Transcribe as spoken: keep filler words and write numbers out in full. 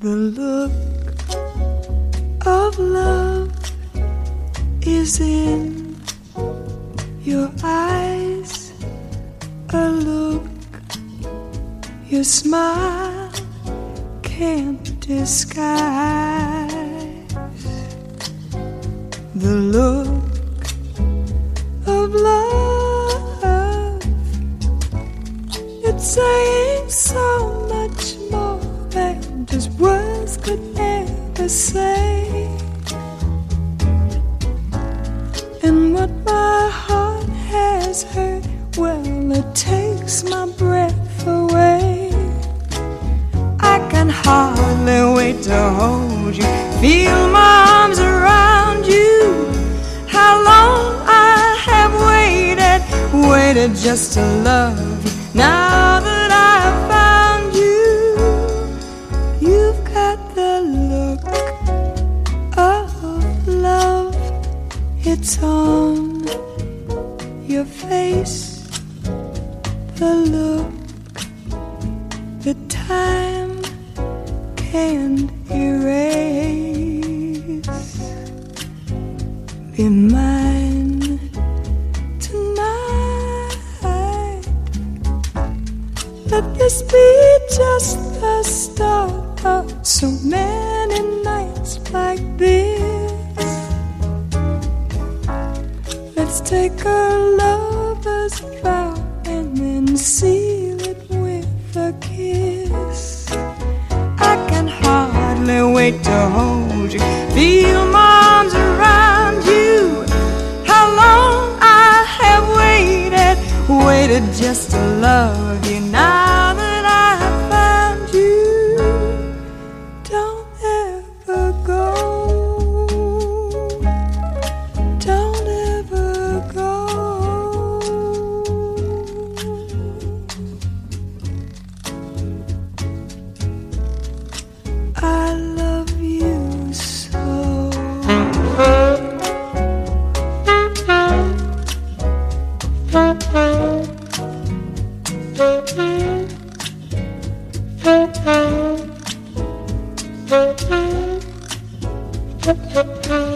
The look of love is in your eyes, a look your smile can't disguise. The look of love, it's saying so much more than just words could ever say. And what my heart has heard, well, it takes my breath away. I can hardly wait to hold you, feel my arms around you. How long I have waited, waited just to love you. Now that I've found you, you've got the look of love. It's on your face, the look that time can't erase. Be mine tonight. Let this be just the start of so many nights like this. Let's take a lover's vow and then seal it with a kiss. I can hardly wait to hold you, feel my arms around you. How long I have waited, waited just to love you. Now that I have found you, don't ever go. Don't ever go. I love you so. Thank you.